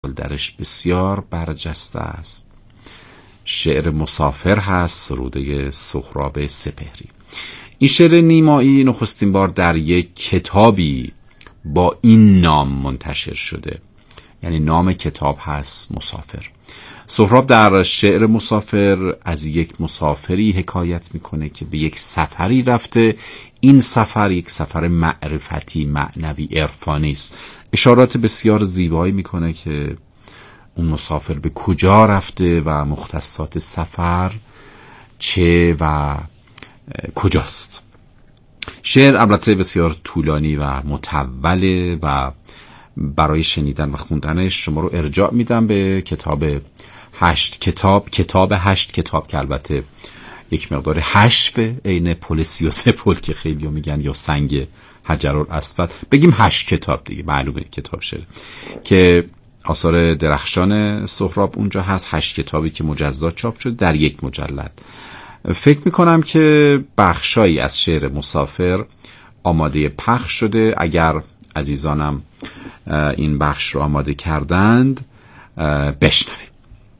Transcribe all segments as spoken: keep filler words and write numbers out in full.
عقل درش بسیار برجسته است. شعر مسافر هست، سروده سهراب سپهری. این شعر نیمایی نخستین بار در یک کتابی با این نام منتشر شده، یعنی نام کتاب هست مسافر. سهراب در شعر مسافر از یک مسافری حکایت میکنه که به یک سفری رفته. این سفر یک سفر معرفتی، معنوی، عرفانی است. اشارات بسیار زیبایی میکنه که اون مسافر به کجا رفته و مختصات سفر چه و کجاست. شعر البته بسیار طولانی و مطوله و برای شنیدن و خوندنش شما رو ارجاع میدم به کتاب هشت کتاب کتاب هشت کتاب که البته یک مقدار حشو عین پل سی و سه پل که خیلی میگن، یا سنگ حجرالاسود، بگیم هشت کتاب دیگه، معلومه کتاب شعر که آثار درخشان سهراب اونجا هست. هشت کتابی که مجزا چاپ شد در یک مجلد. فکر میکنم که بخشایی از شعر مسافر آماده پخش شده. اگر عزیزانم این بخش رو آماده کردند بشنویم.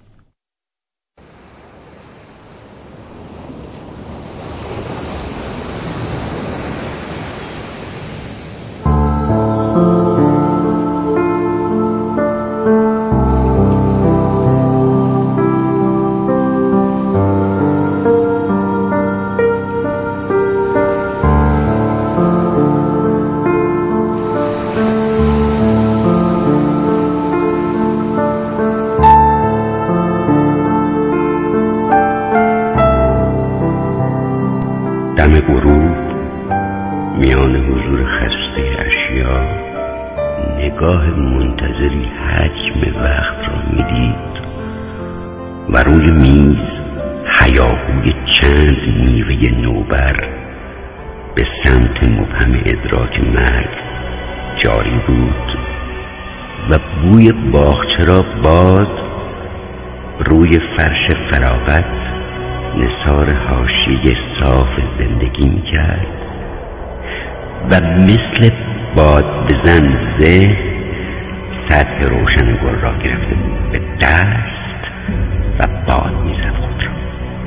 دم غروب میان حضور خسته اشیا نگاه منتظری حجم وقت را میدید و روی میز هیاهوی چند میوه نوبر به سمت مبهم ادراک مرگ جاری بود و بوی باغچه را باز روی فرش فراغت نثار حاشیه صاف زندگی میکرد و مثل باد بزن ذهن سطح روشن گل را گرفته بود به دست و باد میزد خود را.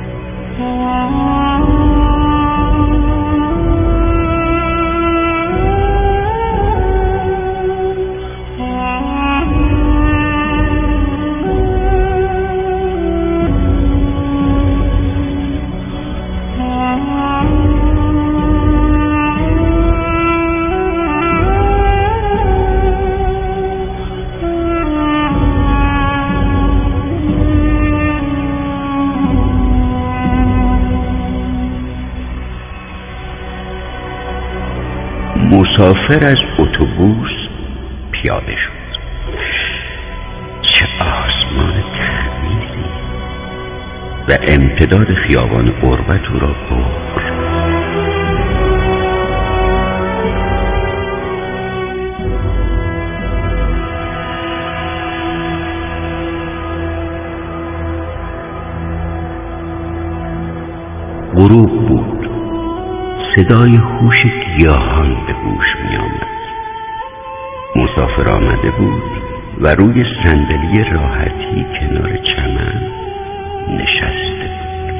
مسافر از اتوبوس پیاده شد. چه آسمان تمیزی و امتداد خیابان غربت او را برد. غروب بود. صدای هوش گیاهان به گوش می آمد. مسافر آمده بود و روی صندلی راحتی کنار چمن نشسته بود.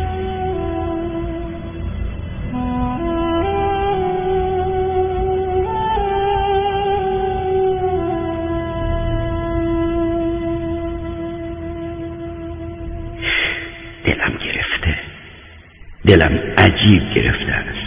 دلم گرفته، دلم عجیب گرفته است.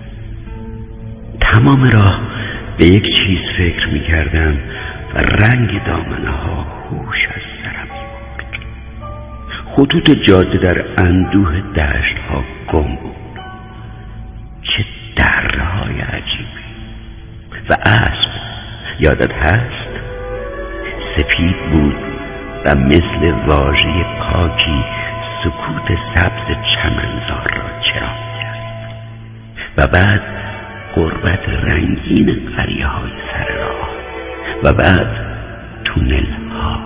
تمام راه به یک چیز فکر می کردم و رنگ دامنه ها هوش از سرم می برد. خطوط جاده در اندوه دشت ها گم بود. چه دره های عجیبی. و اسب یادت هست؟ سپید بود و مثل واژه پاکی سکوت سبز چمنزار را چراغ کرد. و بعد غربت رنگین قریه های سر راه و بعد تونل ها.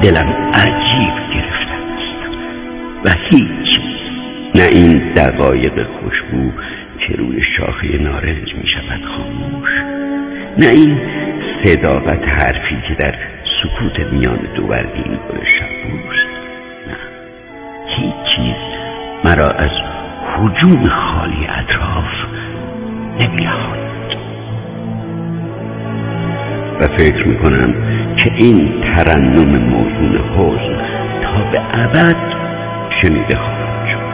دلم عجیب گرفته است و هیچ، نه این دقایق خوشبو که روی شاخه نارنج می شود خاموش، نه این صداقت حرفی که در سکوت میان دو برگین گل شبوست، نه، هیچ چیز مرا از هجوم خالی اطراف نمی‌رهاند و فکر میکنم که این ترنم موزون حزن تا به ابد شنیده خواهد شد.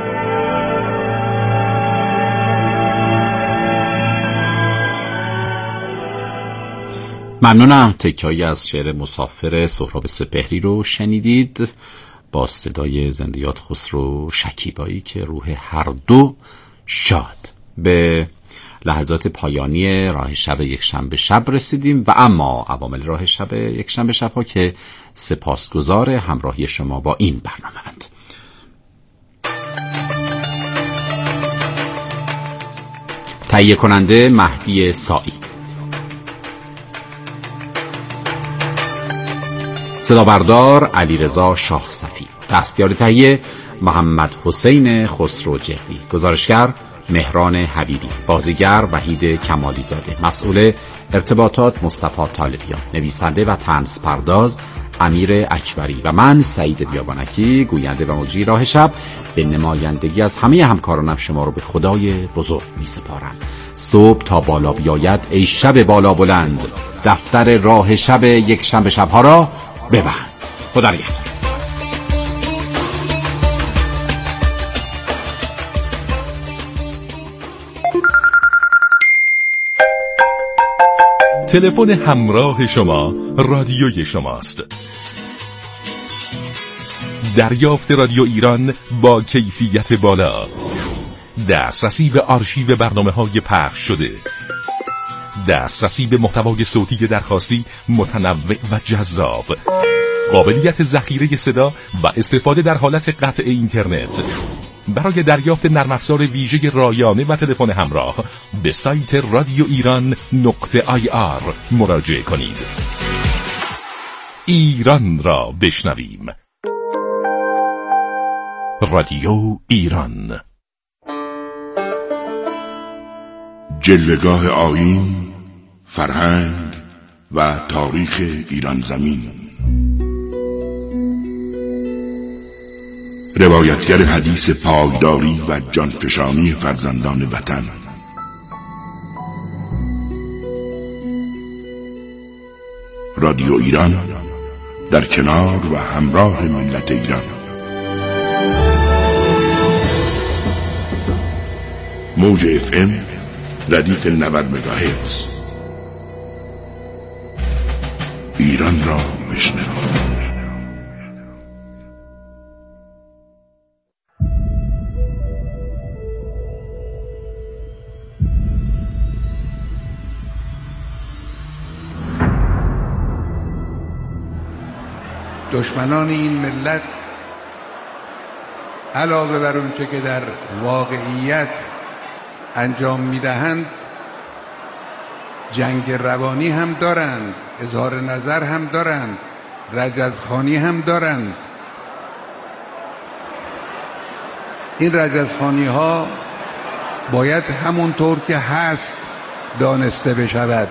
ممنونم. تکه‌ای از شعر مسافر سهراب سپهری رو شنیدید با صدای زندیات خسرو شکیبایی که روح هر دو شاد. به لحظات پایانی راه شب یک شنبه شب رسیدیم و اما عوامل راه شب یک شنبه شب ها که سپاسگزار همراهی شما با این برنامه اند. تهیه کننده مهدی سائی، صدا بردار علیرضا شاه صفی، دستیار تهیه محمد حسین خسرو جهدی، گزارشگر مهران حبیبی، بازیگر وحید کمالی زاده، مسئول ارتباطات مصطفی طالبیان، نویسنده و طنز پرداز امیر اکبری و من سعید بیابانکی گوینده و مجری راه شب به نمایندگی از همه همکارانم شما رو به خدای بزرگ می سپارم. صبح تا بالا بیاید ای شب بالا بلند، دفتر راه شب یک شنبه شبها را ببند. خدا نگهدار. تلفن همراه شما رادیوی شماست. دریافت رادیو ایران با کیفیت بالا، دسترسی به آرشیو برنامه‌های پخش شده، دسترسی به محتوای صوتی درخواستی متنوع و جذاب، قابلیت ذخیره صدا و استفاده در حالت قطع اینترنت. برای دریافت نرم افزار ویژه رایانه و تلفن همراه به سایت رادیو ایران نقطه آی آر مراجعه کنید. ایران را بشنویم. رادیو ایران. جلوه‌گاه آیین، فرهنگ و تاریخ ایران زمین. روایتگر حدیث پایداری و جانفشانی فرزندان وطن. رادیو ایران در کنار و همراه ملت ایران. موج اف ام ردیف نود مگاهرتز. ایران را بشنوید. دشمنان این ملت علاوه بر اونچه که در واقعیت انجام میدهند جنگ روانی هم دارند، اظهار نظر هم دارند، رجزخوانی هم دارند. این رجزخوانی ها باید همونطور که هست دانسته بشود.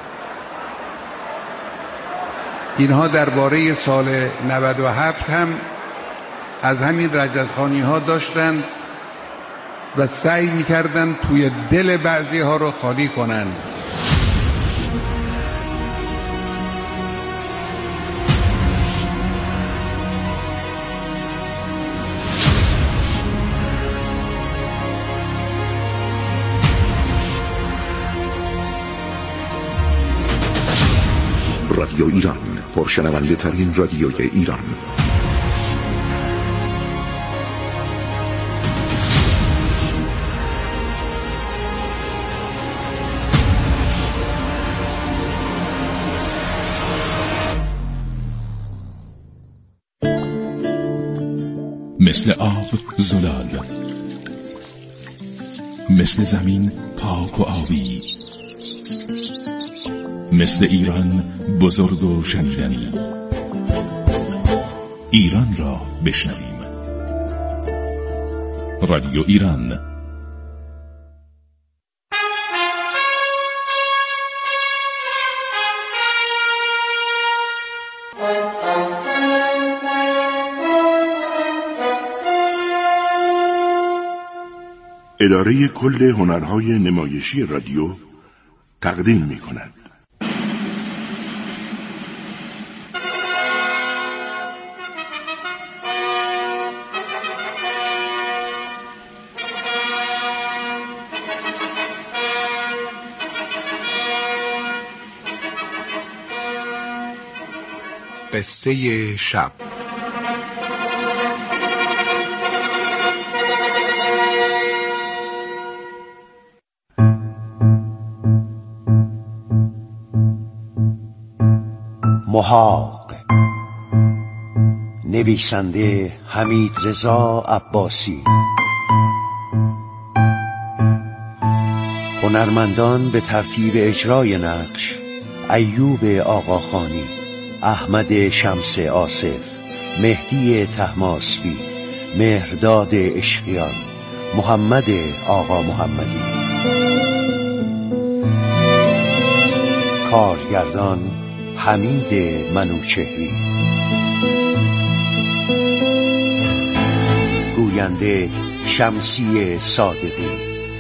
اینها درباره سال نود و هفت هم از همین رجزخوانی ها داشتند و سعی میکردند توی دل بعضی ها رو خالی کنند. رادیو ایران، پرشنونده ترین رادیوی ایران. مثل آب زلال، مثل زمین پاک و آبی، مثل ایران بزرگ و شنیدنی. ایران را بشنویم. رادیو ایران. اداره کل هنرهای نمایشی رادیو تقدیم می کند. قصه شب. محاق، نویسنده حمید رضا عباسی. هنرمندان به ترتیب اجرای نقش: ایوب آقاخانی، احمد شمس آصف، مهدی طهماسبی، مهرداد عشقیان، محمد آقا محمدی. کارگردان حمید منوچهری. گوینده شمسی صادقی.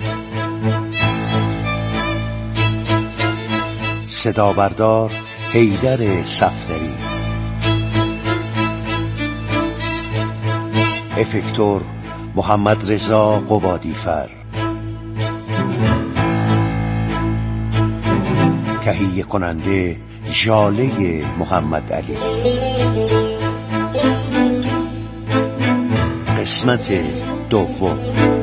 صدا بردار حیدر صفدری. افکتور محمد رضا قبادیفر. تهیه کننده ژاله محمد علی. قسمت دوم.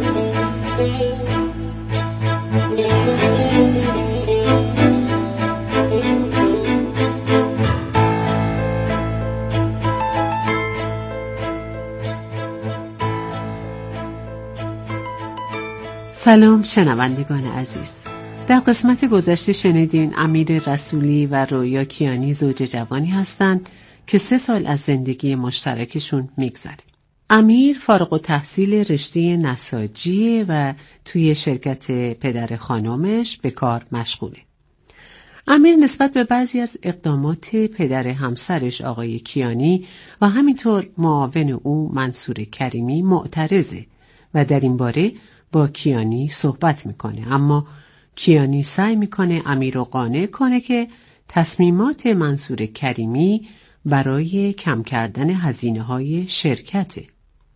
سلام شنوندگان عزیز. در قسمت گذشته شنیدین امیر رسولی و رویا کیانی زوج جوانی هستند که سه سال از زندگی مشترکشون میگذره. امیر فارغ التحصیل رشته نساجیه و توی شرکت پدر خانمش به کار مشغوله. امیر نسبت به بعضی از اقدامات پدر همسرش آقای کیانی و همینطور معاون او منصور کریمی معترضه و در این باره با کیانی صحبت میکنه، اما کیانی سعی میکنه امیر رو قانع کنه که تصمیمات منصور کریمی برای کم کردن هزینه‌های شرکته.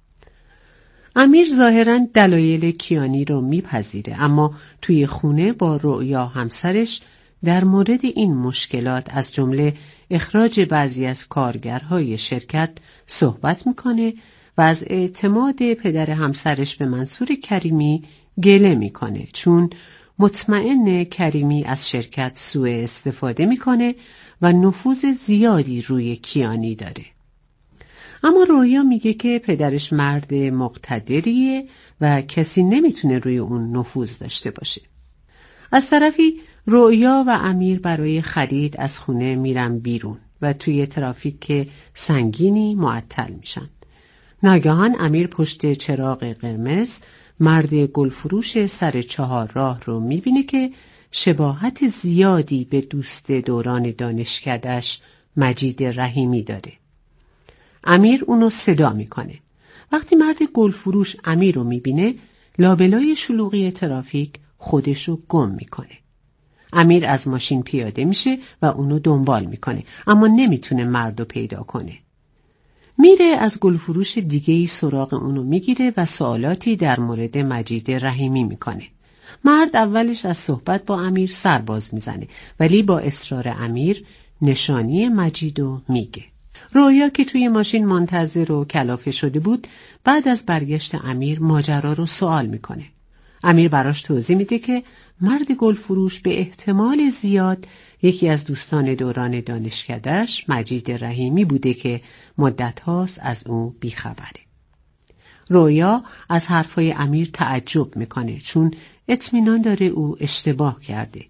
امیر ظاهراً دلایل کیانی رو میپذیره، اما توی خونه با رؤیا همسرش در مورد این مشکلات از جمله اخراج بعضی از کارگرهای شرکت صحبت میکنه و از اعتماد پدر همسرش به منصور کریمی گله میکنه، چون مطمئن کریمی از شرکت سوء استفاده میکنه و نفوذ زیادی روی کیانی داره. اما رویا میگه که پدرش مرد مقتدریه و کسی نمیتونه روی اون نفوذ داشته باشه. از طرفی رویا و امیر برای خرید از خونه میرن بیرون و توی ترافیک سنگینی معطل میشن. ناگهان امیر پشت چراغ قرمز مرد گلفروش سر چهار راه رو میبینه که شباهت زیادی به دوست دوران دانشکده‌اش مجید رحیمی داره. امیر اونو صدا میکنه. وقتی مرد گلفروش امیر رو میبینه، لابلای شلوغی ترافیک خودش رو گم میکنه. امیر از ماشین پیاده میشه و اونو دنبال میکنه، اما نمیتونه مرد رو پیدا کنه. میره از گلفروش دیگه‌ای سراغ اونو میگیره و سوالاتی در مورد مجید رحیمی میکنه. مرد اولش از صحبت با امیر سرباز میزنه، ولی با اصرار امیر نشانی مجیدو میگه. رویا که توی ماشین منتظر و کلافه شده بود، بعد از برگشت امیر ماجرا رو سوال میکنه. امیر براش توضیح میده که مرد گلفروش به احتمال زیاد یکی از دوستان دوران دانشکده‌اش مجید رحیمی بوده که مدت هاست از او بیخبره. رویا از حرفای امیر تعجب میکنه، چون اطمینان داره او اشتباه کرده.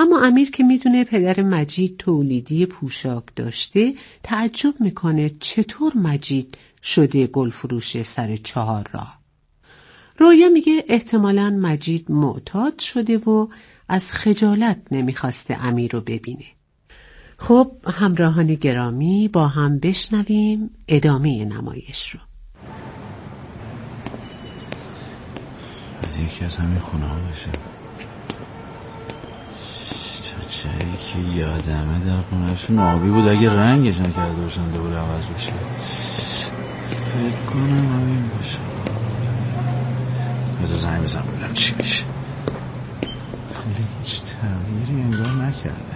اما امیر که میدونه پدر مجید تولیدی پوشاک داشته تعجب میکنه چطور مجید شده گلفروش سر چهار راه. رویا میگه احتمالاً مجید معتاد شده و از خجالت نمیخواسته امیر رو ببینه. خب همراهان گرامی، با هم بشنویم ادامه نمایش رو. یکی از همین خونه ها باشه. تا جایی که یادمه در خونهشون آبی بود، اگه رنگش نکرده باشن دوباره عوض بشه. فکر کنم همین باشه. بذار زنگ بزنم ببینم چی میشه. خیلی هیچ تغییری انگار نکرده.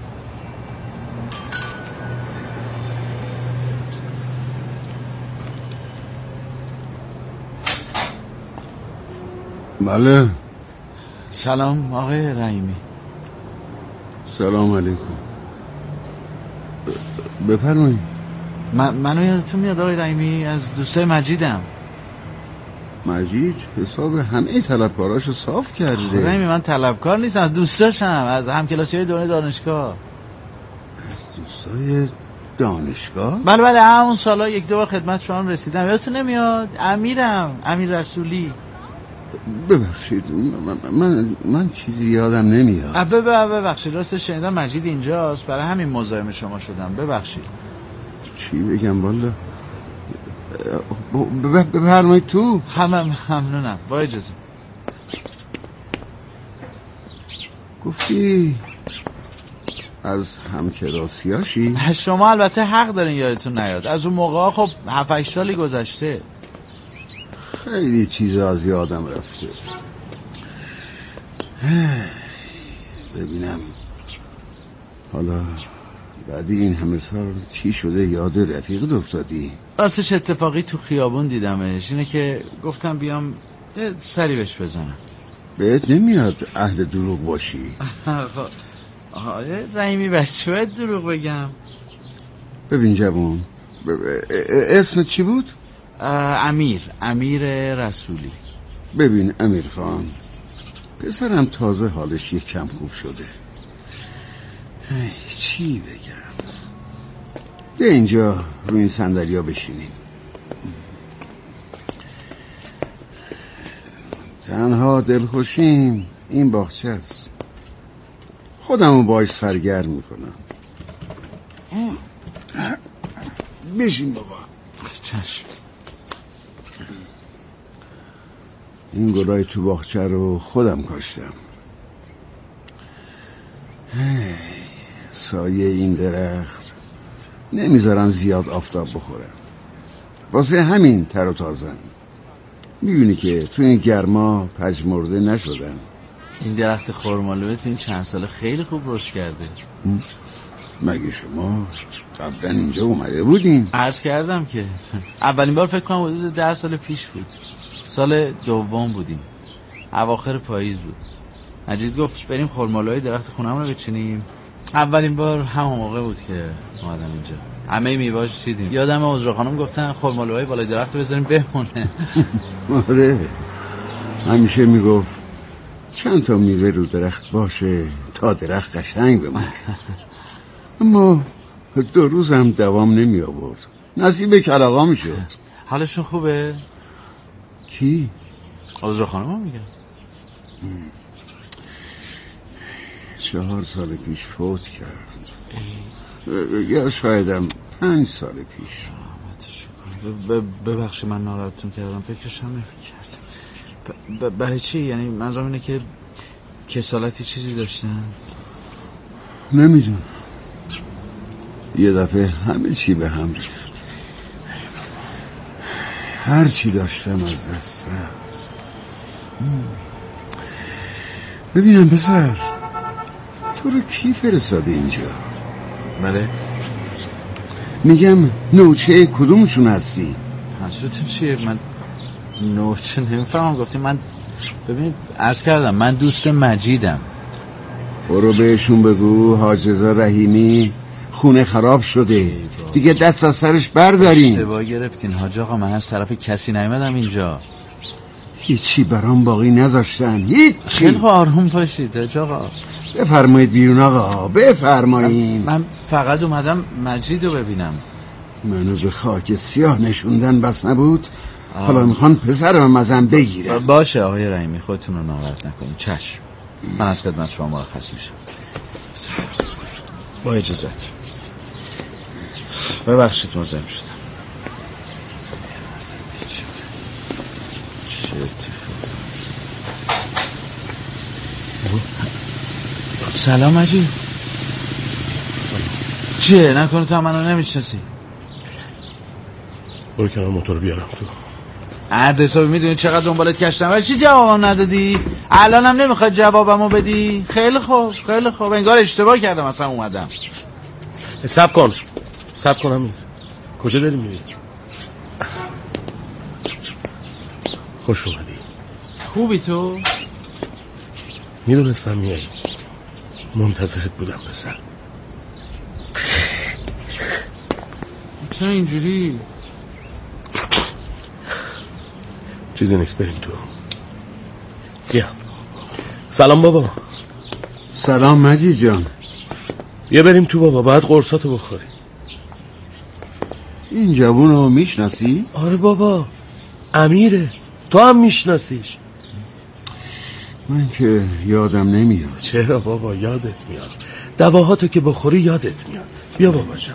بله. سلام آقای رحیمی. سلام علیکم. بفرمایید. من منو یادتون میاد آقای رحیمی؟ از دوستای مجیدم. مجید حساب همه طلبکاراشو صاف کرده. رحیمی من طلبکار نیستم، از دوستاشم، از همکلاسی‌های دوره دانشگاه. از دوستای دانشگاه؟ بله بله، همون سالا یک دو بار خدمت شما رسیدم. یادتون نمیاد؟ امیرم، امیر رسولی. ببخشید من من, من چیزی یادم نمیاد. ببخشید راست شنیدم مجید اینجاست، برای همین مزاحم شما شدم. ببخشید. چی بگم والا؟ بفرمایید تو. همم ممنونم. با اجازه. گفتی از همکلاسیاشی؟ شما البته حق دارین یادتون نیاد. از اون موقع خب هفت هشت سالی گذشته. خیلی چیزا از یادم رفته. ببینم حالا بعد این همه سال چی شده یاد رفیقت افتادی؟ راستش اتفاقی تو خیابون دیدمش، اینه که گفتم بیام سری بهش بزنم. بهت نمیاد اهل دروغ باشی؟ آره رحیمی بچه باید دروغ بگم. ببین جوون، اسمت چی بود؟ امیر امیر رسولی. ببین امیر خان، پسرم تازه حالش یک کم خوب شده. ای چی بگم؟ بیا اینجا روی این صندلیا بشینیم. تنها دلخوشیم این باغچه است. خودمو باش سرگرم میکنم. بشین بابا. چشم. این گلای تو باغچه رو خودم کاشتم. سایه این درخت نمیذارن زیاد آفتاب بخورم، واسه همین تر و تازن. میبینی که تو این گرما پژمرده نشدن. این درخت خرمالوه تو این چند سال خیلی خوب رشد کرده. مگه شما قبلا اینجا اومده بودین؟ عرض کردم که اولین بار فکر کنم حدود ده سال پیش بود. سال دوم بودیم، اواخر پاییز بود. مجید گفت بریم خرمالوهای درخت خونم رو بچینیم. اولین بار همون موقع بود که اومدم اینجا. همه میواش چیدیم. یادم عذرا خانم گفتن خرمالوهای بالای درخت رو بذاریم بمونه. آره همیشه میگفت چند تا میوه رو درخت باشه تا درخت قشنگ بمونه. اما دو روز هم دوام نمی آورد. نصیب کلاغا می شد. حالشون خوبه؟ کی؟ عذرا خانم هم میگه. چهار سال پیش فوت کرد. یا شایدم پنج سال پیش. ببخشی من ناراحتتون کردم، فکرش هم نمی‌کردم. برای چی؟ یعنی منظورم اینه که کسالتی چیزی داشتن؟ نمیدونم. یه دفعه همه چی به هم ریخت. هر چی داشتم از دست رفت. ببینم پسر، تو رو کی فرستاده اینجا؟ بله؟ میگم نوچه کدومشون هستی؟ منظورتون چیه؟ من نوچه نمیفهمم. گفتی من ببینید عرض کردم من دوست مجیدم. برو بهشون بگو حاج رضا رحیمی خونه خراب شده، دیگه دست از سرش بردارین. اشتباه گرفتین حاج آقا، من از طرف کسی نیومدم اینجا. هیچی برام باقی نذاشتن، هیچی. خیلی آروم باشید حاج آقا. بفرمایید بیرون آقا، بفرمایید. من فقط اومدم مجید رو ببینم. منو به خاک سیاه نشوندن بس نبود. آه. حالا میخوان پسرم ازم بگیره. باشه آقای رحیمی، خودتون رو ناراحت نکنید. چشم، من از خدمت شما مرخص میشم. با اجازت. ببخشید مزاحم شدم. چه سلام مجید. چیه؟ نکنه تو منو نمیشناسی؟ برو کنار موتور بیارم تو. عرض حسابی میدونی چقدر دنبالت کشتم ولی چی جوابم ندادی؟ الانم نمیخواد جوابمو بدی؟ خیلی خوب خیلی خوب، انگار اشتباه کردم اصلا اومدم. صبر کن صبر کن امیر، کجا داری میری؟ خوش اومدی. خوبی تو؟ میدونستم میایی، منتظرت بودم پسر. چرا اینجوری؟ چیزی نیست، بریم تو. بیا. سلام بابا. سلام مجید جان. بیا بریم تو بابا، باید قرصاتو بخوری. این جوونو میشناسی؟ آره بابا، امیره، تو هم میشناسیش. من که یادم نمیاد. چرا بابا یادت میاد، دواهاتو که بخوری یادت میاد. بیا بابا جان.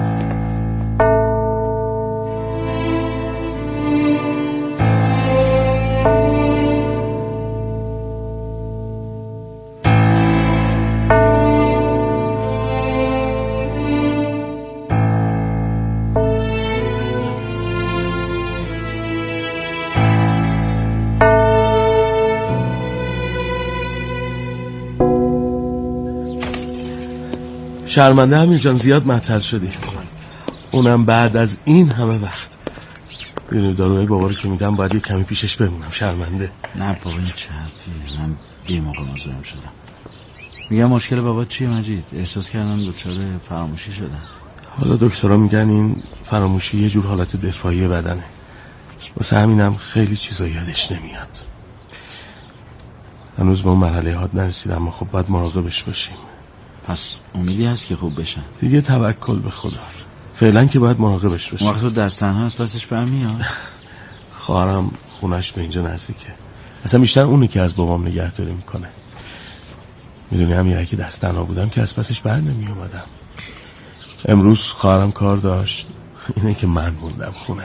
شرمنده امیر جان، زیاد معطل شدی، اونم بعد از این همه وقت. بینو داروی بابا رو که میدم باید یه کمی پیشش بمونم. شرمنده. نه بابا این چه حرفیه، من بی موقع مزاحم شدم. میگم مشکل بابا چیه مجید؟ احساس کردم دچار فراموشی شدن. حالا دکترها میگن این فراموشی یه جور حالت دفاعی بدنه، واسه همینم خیلی چیزا یادش نمیاد. هنوز به اون مرحله حاد نرسیدم، اما خب باید مراقبش باشیم. پس امیدی هست که خوب بشن؟ دیگه توکل به خدا، فعلا که باید مراقبش باشیم. وقتی دست تنها از پسش برمیاد. خواهرم خونش به اینجا نزدیکه، اصلا بیشتر اونی که از بابام نگهداری میکنه. میدونی امیره که دست تنها بودم که از پسش بر نمی اومدم. امروز خواهرم کار داشت، اینه که من موندم خونه.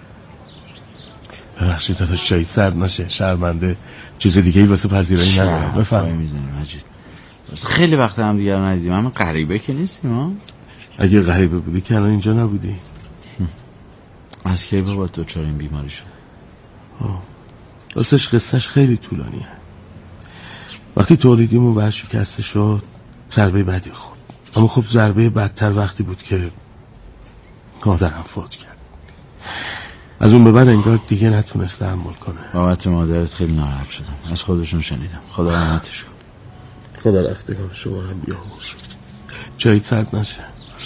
ببخشید داداش چایی سرد نشه، شرمنده. چیز دیگه ای واسه پذیرایی ندارم. بفرمایید. میزنی مجید، خیلی وقت هم دیگر ندیدیم. همه غریبه که نیستیم ها؟ اگه غریبه بودی که الان اینجا نبودی. از کی بابا دچار این بیماری شد؟ راستش قصهش خیلی طولانیه. وقتی تولیدیمون ورشکسته شد ضربه بدی خورد، اما خب ضربه بدتر وقتی بود که مادرم فوت کرد. از اون به بعد انگار دیگه نتونست تحمل کنه. بابت مادرت خیلی ناراحت شدم، از خودشون شنیدم. خدا رحمتش کن. خدا رفتگان شما هم بیامرز. جایی سرد نشه،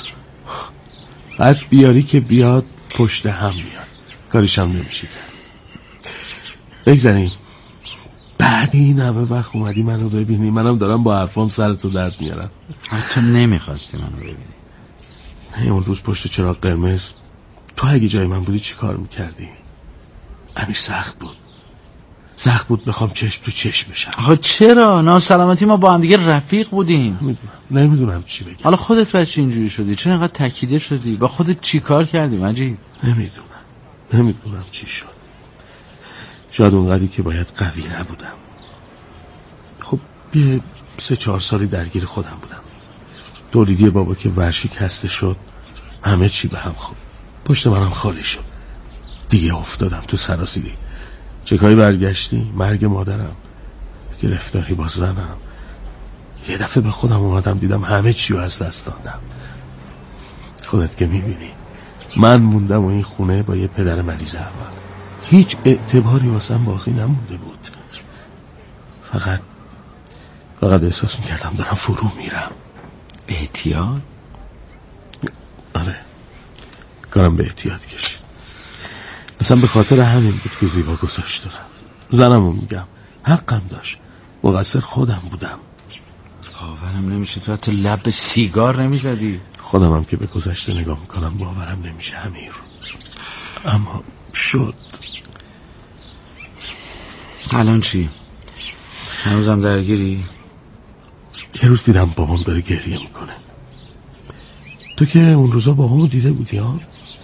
قد بیاری که بیاد پشت هم بیاد، کاریش هم نمیشه کرد. بگذاریم بعد این همه وقت اومدی منو ببینی، منم دارم با حرفام سرتو درد میارم. حتی نمیخواستی منو ببینی. اون روز پشت چراغ قرمز تو اگه جای من بودی چی کار میکردی؟ همین سخت بود، سخت بود بخوام چشم تو چشم بشم. آخه چرا؟ ناسلامتی ما با هم دیگه رفیق بودیم. نمیدونم نمیدونم چی بگم. حالا خودت بچه اینجوری شدی، چرا اینقدر تکیده شدی؟ با خودت چی کار کردی مجید؟ نمیدونم نمیدونم چی شد. شاید اونقدری که باید قوی نبودم. خب یه سه چهار سالی درگیر خودم بودم. تولیدی بابا که ورشکسته شد همه چی به هم خورد، پشت منم خالی شد. دیگه افتادم تو سراسیری. چکایی برگشتی، مرگ مادرم، گرفتاری با زنم. یه دفعه به خودم اومدم دیدم همه چی رو از دست دادم. خودت که میبینی من موندم و این خونه با یه پدر مریض اول. هیچ اعتباری واسم باقی نمونده بود. فقط فقط احساس میکردم دارم فرو میرم. احتیاط؟ آره کارم به احتیاط کشید. اصلا به خاطر همین بود که زیبا گذاشت رفت. زنمو میگم حقم داشت، مقصر خودم بودم. باورم نمیشه تو حتی لب سیگار نمیزدی. خودم هم که به گذشته نگاه میکنم باورم نمیشه امیر، اما شد. الان چی؟ هنوزم درگیری؟ یه روز دیدم بابام داره گریه میکنه. تو که اون روزا بابامو دیده بودی ها؟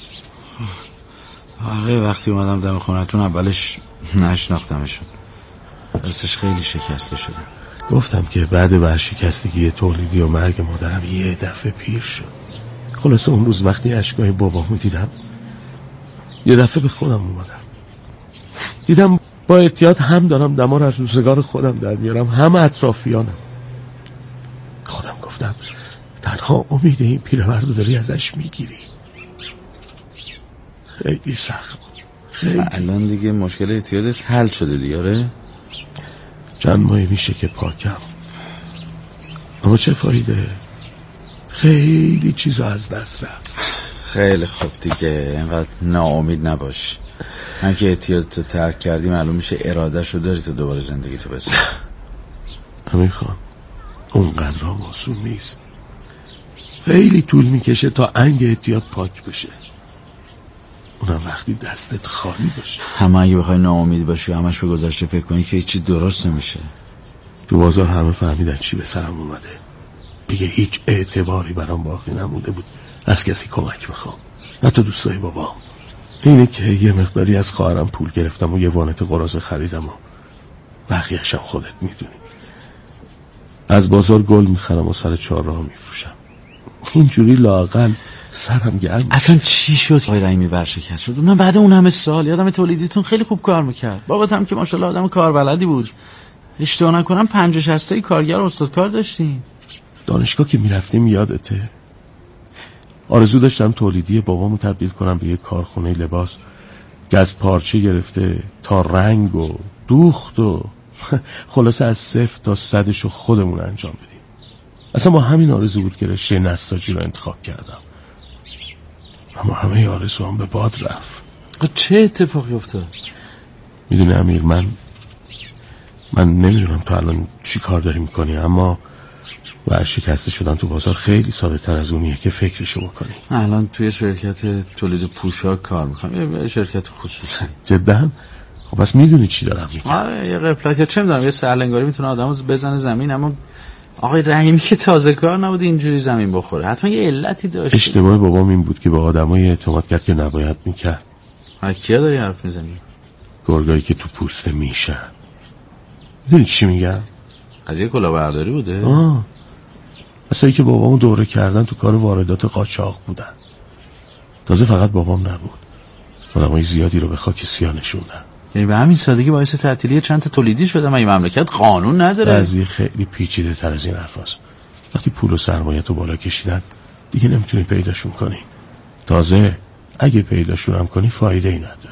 آره، وقتی اومدم دم خونتون اولش نشناختمشون، راستش خیلی شکسته شدم. گفتم که بعد ورشکستگی تولیدی و مرگ مادرم یه دفعه پیر شد. خلاصه اون روز وقتی اشکای بابامو دیدم یه دفعه به خودم اومدم. دیدم با احتیاط هم دارم دمار از روزگار خودم در میارم، هم اطرافیانم. خودم گفتم تنها امید این پیرمردو داری ازش میگیری. خیلی سخت بود. خیلی. الان دیگه مشکل اعتیادت حل شده دیگه؟ آره چند ماهی میشه که پاکم، اما چه فایده؟ خیلی چیزا از دست رفت. خیلی خوب دیگه، اینقدر ناامید نباش. من که اعتیادتو ترک کردی معلوم میشه ارادهشو داری تو دوباره زندگی تو بسازی. امیر خان، اونقدر هم آسون نیست. خیلی طول میکشه تا انگ اعتیاد پاک بشه، اونم وقتی دستت خالی باشه. همه اگه بخوای ناامید باشی و همش به گذشته فکر کنی که هیچی درست نمیشه. تو بازار همه فهمیدن چی به سرم اومده. دیگه هیچ اعتباری برام باقی نمونده بود از کسی کمک بخوام، حتی دوستای بابام. اینه که یه مقداری از خواهرم پول گرفتم و یه وانت قراضه خریدم و بقیه‌شم خودت میدونی. از بازار گل میخرم و سر چهارراه میفروشم. اینجوری لااقل سرم گرم. اصلا چی شد آقای رحیمی ورشکست شد؟ اونم بعد اون همه سال. یادم تولیدیتون خیلی خوب کار میکرد. بابات هم که ماشاءالله آدم کاربلدی بود. اشتباه نکنم پنجاه شصت تایی کارگر و استادکار داشتیم. دانشگاه که میرفتیم یادته؟ آرزو داشتم تولیدی بابامو تبدیل کنم به یه کارخونه لباس که از پارچه گرفته تا رنگ و دوخت و خلاصه از صفر تا صدشو خودمون انجام بدیم. اصلا با همین آرزو بود که رشته نساجی رو انتخاب کردم، اما همه آرزو هم به باد رفت. چه اتفاقی افتاد؟ میدونی امیر، من من نمیدونم تو الان چی کار داری میکنی، اما ورشکسته شدن تو بازار خیلی ساده تر از اونیه که فکرشو بکنی. الان توی شرکت تولید پوشاک کار میکنم، یه شرکت خصوصی. جدا؟ خب بس میدونی چی دارم میگم. آره یه قفلت یا چه میدونم یه سرلنگاری میتونه آدمو بزنه زمین، اما آقای رحیمی که تازه کار نبود اینجوری زمین بخوره، حتما یه علتی داشت. اشتباه بابام این بود که به آدمای اعتماد کرد که نباید میکرد. ها کیا داری حرف میزنی؟ گرگایی که تو پوسته میشن. میدونی چی میگم؟ از یه کلاهبرداری بوده؟ آه اصلا که بابامو دوره کردن تو کار واردات قاچاق بودن. تازه فقط بابام نبود، آدمای زیادی رو به خاک سیاه نشوندن. یعنی به همین سادگی باعث تعطیلی چند تا تولیدی شده؟ من این مملکت قانون نداره؟ قضیه خیلی پیچیده تر از این حرفاست. وقتی پول و سرمایه تو بالا کشیدن دیگه نمیتونی پیداشون کنی. تازه اگه پیداشون هم کنی فایده ای نداره.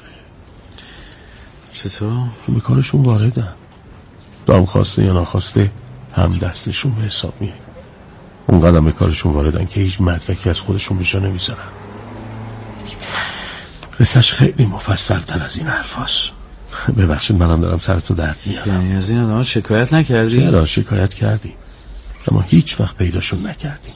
چطور؟ به کارشون واردن، دام خواسته یا ناخواسته هم دستشون به حساب میاد. اون قدم به کارشون واردن که هیچ مدرکی از خودشون بجا نمیذارن. قصهش خیلی مفصل تر از این حرفاست. ببخشید منم دارم سرتو درد میارم. یعنی از این آدم شکایت نکردی؟ چرا شکایت کردیم، اما هیچ وقت پیداشون نکردیم.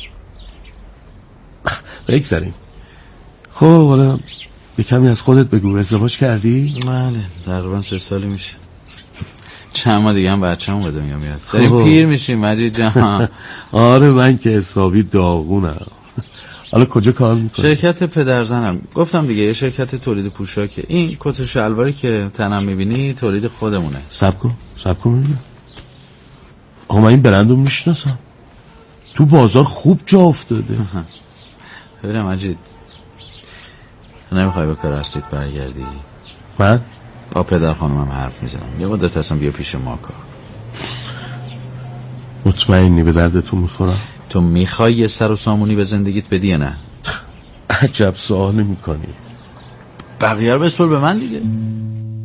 بگذاریم. خب حالا به کمی از خودت بگو، ازدواج کردی؟ بله تقریبا سه سالی میشه. چند ماه دیگه هم بچه‌مون به دنیا میاد. داریم پیر میشیم مجید جان. آره من که حسابی داغونم. حالا کجا کار میکنی؟ شرکت پدرزنم. گفتم دیگه یه شرکت تولید پوشاکه. این کت و شلواری که تنم میبینی تولید خودمونه. صبر کن صبر کن ببینم. آقا من این برندو میشناسم، تو بازار خوب جا افتاده. ببینم مجید، نمیخوای به کار اصلیت برگردی؟ من؟ با پدر خانمم حرف میزنم یه مدت هستم بیا پیش ما کار. مطمئنی به دردتون میخورم؟ تو میخوای یه سر و سامونی به زندگیت بدی یا نه؟ عجب سوال میکنی. بقیه رو بسپر به من دیگه.